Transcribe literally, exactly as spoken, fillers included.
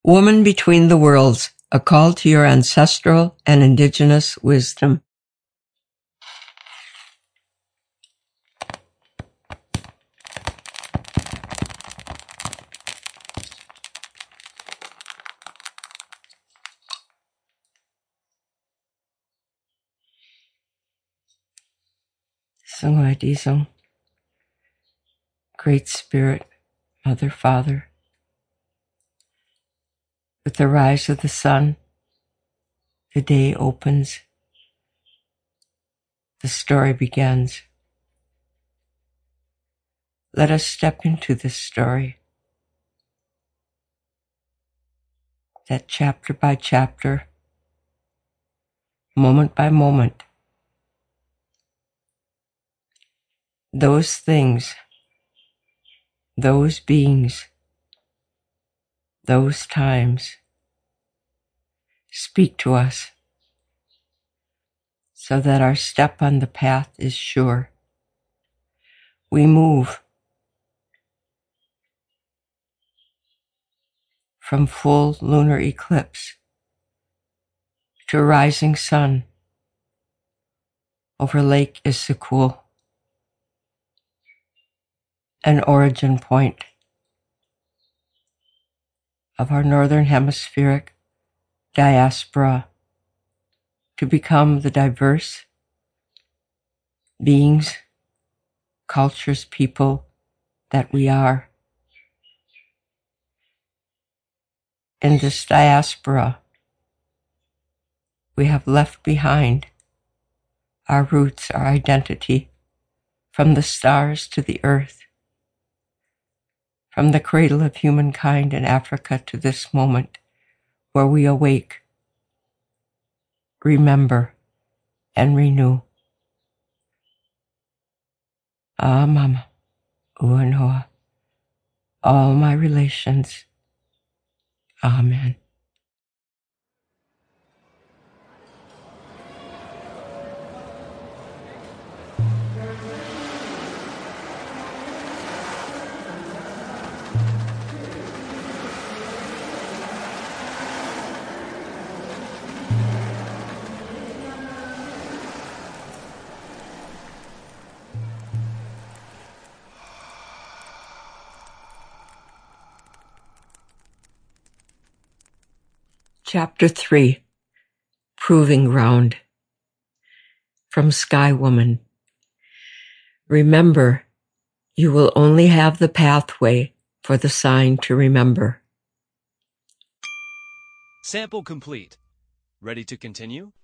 Woman Between the Worlds, a call to your ancestral and indigenous wisdom. Sungwai Dizong, Great Spirit, Mother, Father, with the rise of the sun, the day opens, the story begins. Let us step into this story, that chapter by chapter, moment by moment, those things, those beings, those times speak to us so that our step on the path is sure. We move from full lunar eclipse to a rising sun over Lake Issyk-Kul, an origin point of our Northern Hemispheric diaspora to become the diverse beings, cultures, people that we are. In this diaspora, we have left behind our roots, our identity, from the stars to the earth, from the cradle of humankind in Africa to this moment where we awake, remember, and renew. Ah, Mama, Ua Noa, all my relations. Amen. Chapter three, Proving Ground. From Sky Woman. Remember, you will only have the pathway for the sign to remember. Sample complete. Ready to continue?